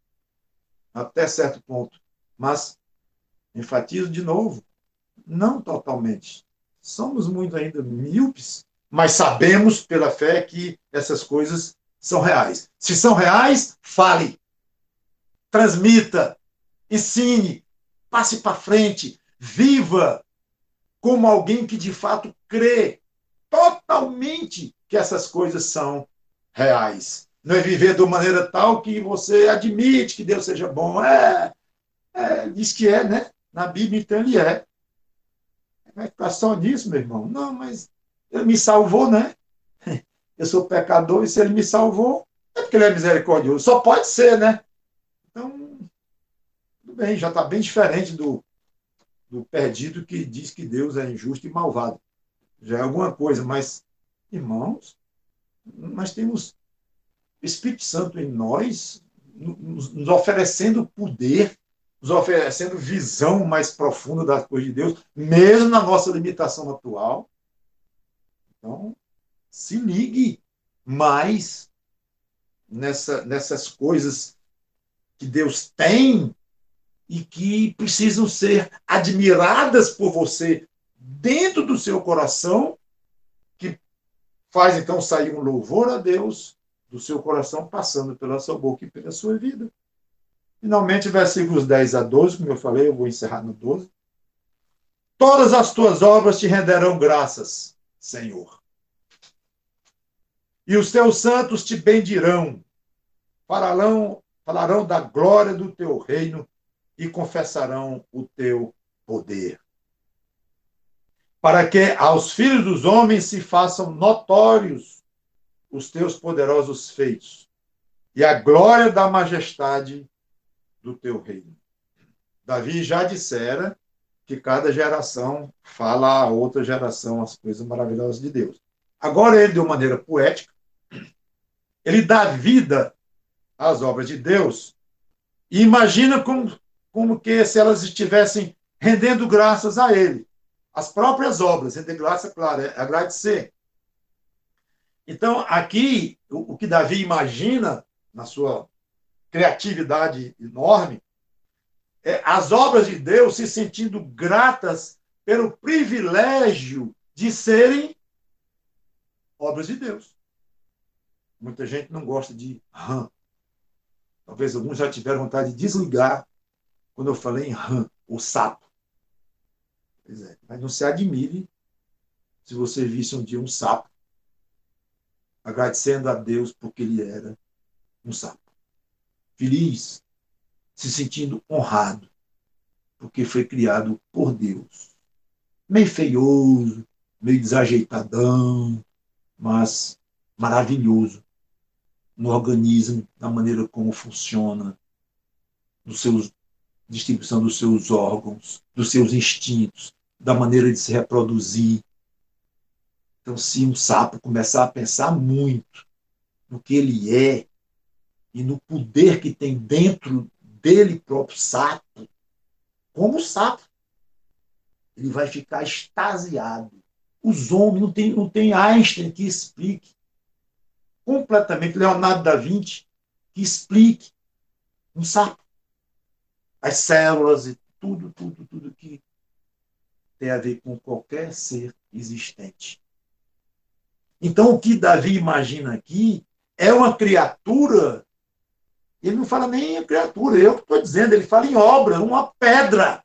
até certo ponto, mas enfatizo de novo, não totalmente. Somos muito ainda míopes, mas sabemos pela fé que essas coisas são reais. Se são reais, fale, transmita, ensine, passe para frente, viva como alguém que de fato crê totalmente que essas coisas são reais. Não é viver de uma maneira tal que você admite que Deus seja bom. É, é diz que é, né? Na Bíblia, então, ele é. Vai ficar só nisso, meu irmão? Não, mas ele me salvou, né? Eu sou pecador e se ele me salvou, é porque ele é misericordioso. Só pode ser, né? Então, tudo bem, já está bem diferente do, do perdido que diz que Deus é injusto e malvado. Já é alguma coisa, mas, irmãos, nós temos Espírito Santo em nós, nos, nos oferecendo poder, nos oferecendo visão mais profunda das coisas de Deus, mesmo na nossa limitação atual. Então, se ligue mais nessa, nessas coisas que Deus tem e que precisam ser admiradas por você dentro do seu coração, que faz então sair um louvor a Deus do seu coração, passando pela sua boca e pela sua vida. Finalmente, versículos dez a doze, como eu falei, eu vou encerrar no doze. Todas as tuas obras te renderão graças, Senhor. E os teus santos te bendirão, falarão, falarão da glória do teu reino e confessarão o teu poder. para que aos filhos dos homens se façam notórios os teus poderosos feitos e a glória da majestade do teu reino. Davi já dissera que cada geração fala a outra geração as coisas maravilhosas de Deus. Agora ele, de uma maneira poética, ele dá vida às obras de Deus e imagina como, como que se elas estivessem rendendo graças a ele. As próprias obras, render graça, claro, é agradecer. Então, aqui, o, o que Davi imagina, na sua criatividade enorme, é as obras de Deus se sentindo gratas pelo privilégio de serem obras de Deus. Muita gente não gosta de rã. Talvez alguns já tiveram vontade de desligar quando eu falei em rã, o sapo. Pois é, mas não se admire se você visse um dia um sapo agradecendo a Deus porque ele era um sapo. Feliz, se sentindo honrado, porque foi criado por Deus. Meio feioso, meio desajeitadão, mas maravilhoso no organismo, na maneira como funciona, no seus, distribuição dos seus órgãos, dos seus instintos, da maneira de se reproduzir. Então, se um sapo começar a pensar muito no que ele é e no poder que tem dentro dele próprio sapo, como sapo, ele vai ficar extasiado. Os homens, não tem, não tem Einstein que explique completamente, Leonardo da Vinci, que explique um sapo. As células e tudo, tudo, tudo que tem a ver com qualquer ser existente. Então, o que Davi imagina aqui é uma criatura, ele não fala nem em criatura, eu que estou dizendo, ele fala em obra, uma pedra.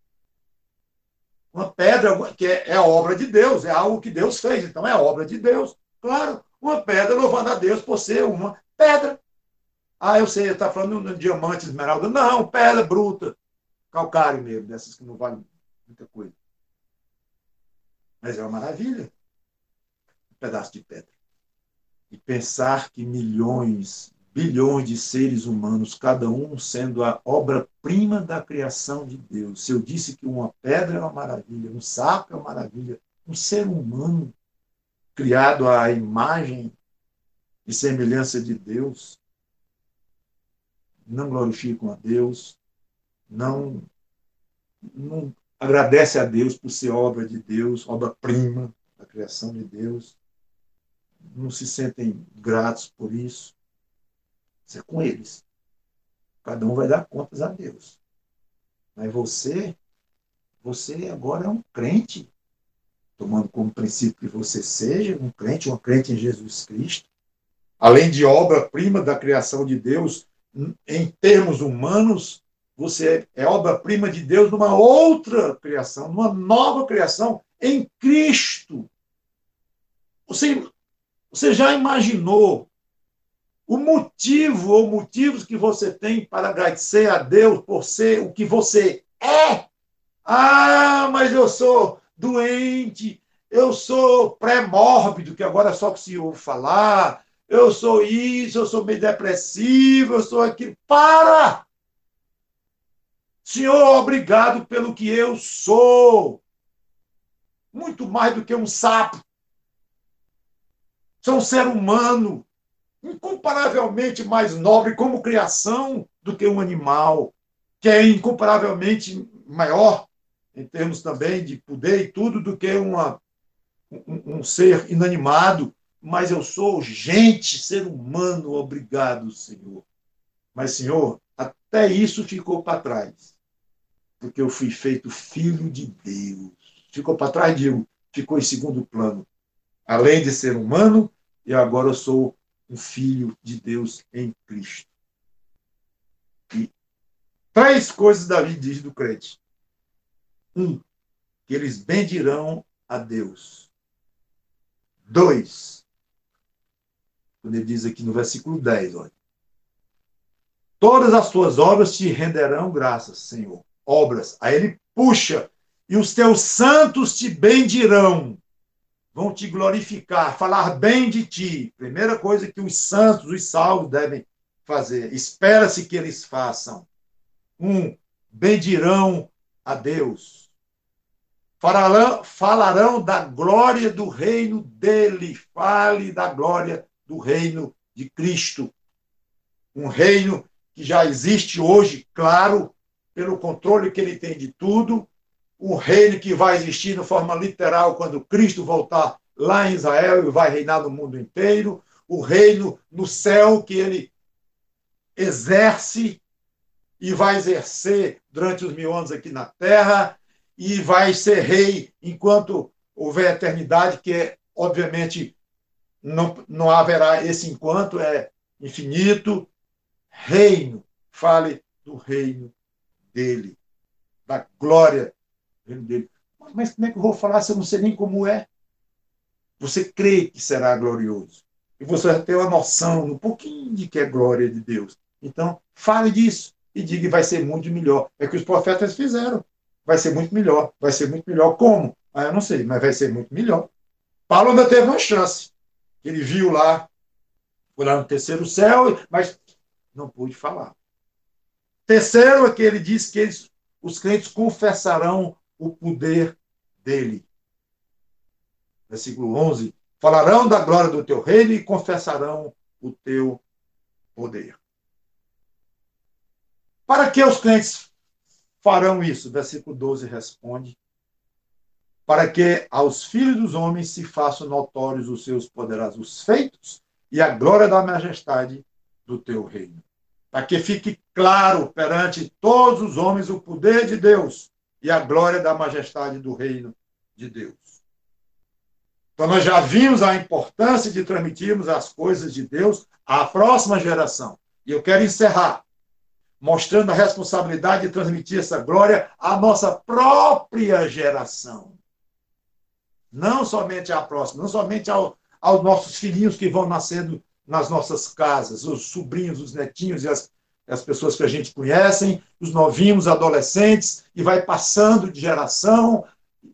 Uma pedra que é, é obra de Deus, é algo que Deus fez, então é obra de Deus. Claro, uma pedra louvando a Deus por ser uma pedra. Ah, eu sei, está falando de diamante, esmeralda. Não, pedra bruta, calcário mesmo, dessas que não valem muita coisa. Mas é uma maravilha, um pedaço de pedra. E pensar que milhões, bilhões de seres humanos, cada um sendo a obra-prima da criação de Deus. Se eu disse que uma pedra é uma maravilha, um sapo é uma maravilha, um ser humano criado à imagem e semelhança de Deus, não glorificam a Deus, não, não agradece a Deus por ser obra de Deus, obra-prima da criação de Deus, não se sentem gratos por isso. Isso é com eles. Cada um vai dar contas a Deus. Mas você, você agora é um crente, tomando como princípio que você seja um crente, uma crente em Jesus Cristo. Além de obra-prima da criação de Deus, em termos humanos, você é obra-prima de Deus numa outra criação, numa nova criação em Cristo. Você, você já imaginou o motivo ou motivos que você tem para agradecer a Deus por ser o que você é? Ah, mas eu sou doente, eu sou pré-mórbido, que agora é só que se ouve falar, eu sou isso, eu sou meio depressivo, eu sou aquilo. Para! Senhor, obrigado pelo que eu sou. Muito mais do que um sapo. Sou um ser humano, incomparavelmente mais nobre como criação do que um animal, que é incomparavelmente maior, em termos também de poder e tudo, do que uma, um, um ser inanimado. Mas eu sou gente, ser humano, obrigado, Senhor. Mas, Senhor, até isso ficou para trás, porque eu fui feito filho de Deus. Ficou para trás, digo, ficou em segundo plano. Além de ser humano, e agora eu sou um filho de Deus em Cristo. E três coisas Davi diz do crente. Um, que eles bendirão a Deus. Dois, quando ele diz aqui no versículo dez, olha, todas as tuas obras te renderão graças, Senhor. Obras. Aí ele puxa e os teus santos te bendirão, vão te glorificar, falar bem de ti. Primeira coisa que os santos, os salvos devem fazer. Espera-se que eles façam. Um, bendirão a Deus. Falarão, falarão da glória do reino dele. Fale da glória do reino de Cristo. Um reino que já existe hoje, claro, pelo controle que ele tem de tudo. Um reino que vai existir de forma literal quando Cristo voltar lá em Israel e vai reinar no mundo inteiro. O reino no céu que ele exerce e vai exercer durante os mil anos aqui na terra e vai ser rei enquanto houver eternidade, que é, obviamente, não, não haverá esse enquanto, é infinito. Reino, fale do reino dele, da glória do reino dele. Mas como é que eu vou falar se eu não sei nem como é? Você crê que será glorioso. E você vai ter uma noção, um pouquinho de que é glória de Deus. Então, fale disso e diga que vai ser muito melhor. É o que os profetas fizeram. Vai ser muito melhor. Vai ser muito melhor. Como? Ah, eu não sei, mas vai ser muito melhor. Paulo ainda teve uma chance. Ele viu lá, foi lá no terceiro céu, mas não pôde falar. Terceiro é que ele diz que eles, os crentes confessarão o poder dele. Versículo onze. Falarão da glória do teu reino e confessarão o teu poder. Para que os crentes farão isso? Versículo doze responde. Para que aos filhos dos homens se façam notórios os seus poderosos feitos e a glória da majestade do teu reino. Para que fique claro perante todos os homens o poder de Deus e a glória da majestade do reino de Deus. Então, nós já vimos a importância de transmitirmos as coisas de Deus à próxima geração. E eu quero encerrar mostrando a responsabilidade de transmitir essa glória à nossa própria geração. Não somente à próxima, não somente ao, aos nossos filhinhos que vão nascendo nas nossas casas, os sobrinhos, os netinhos e as, as pessoas que a gente conhece, os novinhos, adolescentes, e vai passando de geração,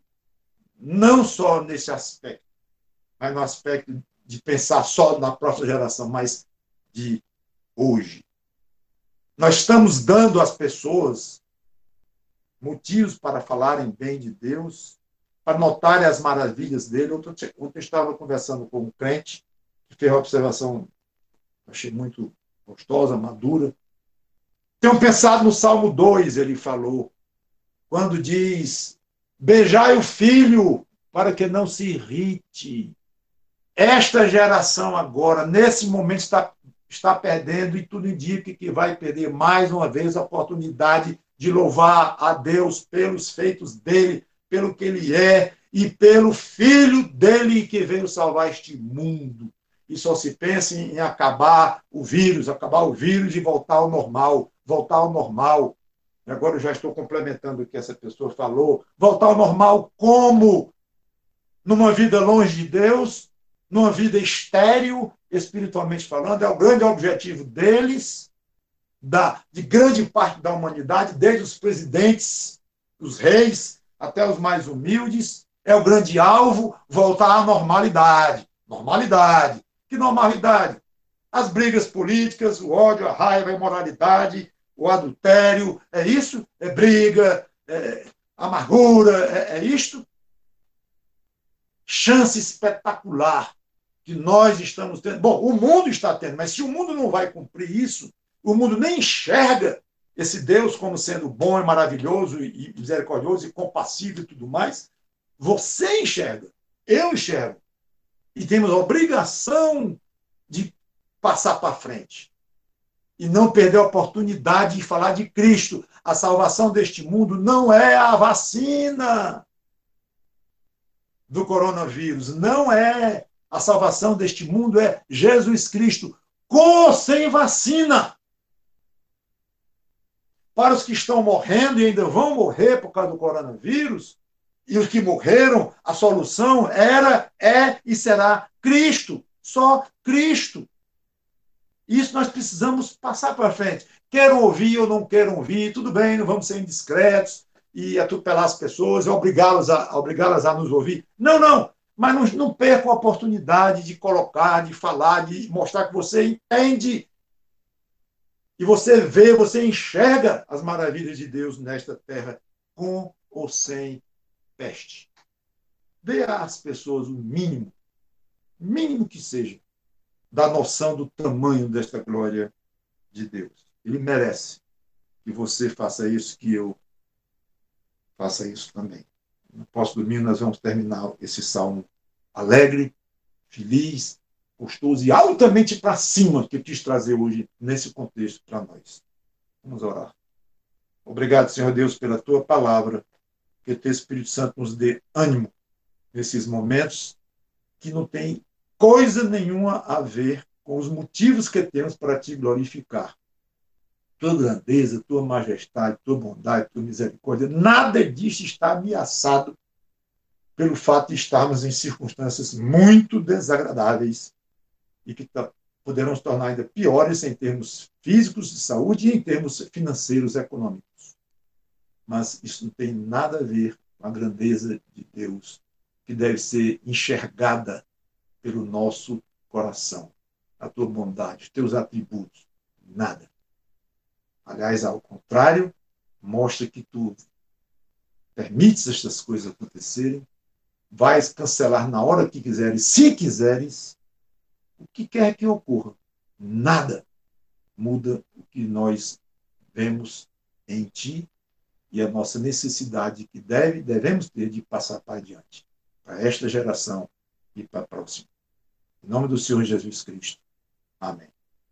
não só nesse aspecto, mas no aspecto de pensar só na próxima geração, mas de hoje. Nós estamos dando às pessoas motivos para falarem bem de Deus, para notarem as maravilhas dele. Ontem eu estava conversando com um crente que fez uma observação, achei muito gostosa, madura. Tenho pensado no Salmo dois, ele falou, quando diz, beijai o filho para que não se irrite. Esta geração agora, nesse momento, está, está perdendo e tudo indica que vai perder mais uma vez a oportunidade de louvar a Deus pelos feitos dele, pelo que ele é e pelo filho dele que veio salvar este mundo. E só se pensa em acabar o vírus, acabar o vírus e voltar ao normal, voltar ao normal. E agora eu já estou complementando o que essa pessoa falou. Voltar ao normal como? Numa vida longe de Deus, numa vida estéril, espiritualmente falando, é o grande objetivo deles, da, de grande parte da humanidade, desde os presidentes, os reis, até os mais humildes, é o grande alvo, voltar à normalidade. Normalidade. Que normalidade? As brigas políticas, o ódio, a raiva, a imoralidade, o adultério, é isso? É briga, é amargura, é, é isto? Chance espetacular que nós estamos tendo. Bom, o mundo está tendo, mas se o mundo não vai cumprir isso, o mundo nem enxerga esse Deus como sendo bom e maravilhoso e misericordioso e compassivo e tudo mais, você enxerga, eu enxergo. E temos a obrigação de passar para frente. E não perder a oportunidade de falar de Cristo. A salvação deste mundo não é a vacina do coronavírus. Não é. A salvação deste mundo é Jesus Cristo, com ou sem vacina. Para os que estão morrendo e ainda vão morrer por causa do coronavírus, e os que morreram, a solução era, é e será Cristo. Só Cristo. Isso nós precisamos passar para frente. Quero ouvir ou não quero ouvir, tudo bem, não vamos ser indiscretos. e atropelar as pessoas, obrigá-las a, obrigá-las a nos ouvir. Não, não. Mas não, não perca a oportunidade de colocar, de falar, de mostrar que você entende e você vê, você enxerga as maravilhas de Deus nesta terra, com ou sem peste. Dê às pessoas o mínimo, mínimo que seja, da noção do tamanho desta glória de Deus. Ele merece que você faça isso, que eu faça isso também. No próximo domingo nós vamos terminar esse salmo alegre, feliz, gostoso e altamente para cima que eu quis trazer hoje nesse contexto para nós. Vamos orar. Obrigado, Senhor Deus, pela tua palavra, que o teu Espírito Santo nos dê ânimo nesses momentos que não tem coisa nenhuma a ver com os motivos que temos para te glorificar. Tua grandeza, tua majestade, tua bondade, tua misericórdia, nada disso está ameaçado pelo fato de estarmos em circunstâncias muito desagradáveis e que poderão se tornar ainda piores em termos físicos de saúde e em termos financeiros e econômicos. Mas isso não tem nada a ver com a grandeza de Deus, que deve ser enxergada pelo nosso coração. A tua bondade, os teus atributos, nada. Aliás, ao contrário, mostra que tu permites estas coisas acontecerem, vais cancelar na hora que quiseres, se quiseres, o que quer que ocorra. Nada muda o que nós vemos em ti e a nossa necessidade que deve, devemos ter de passar para adiante, para esta geração e para a próxima. Em nome do Senhor Jesus Cristo. Amém.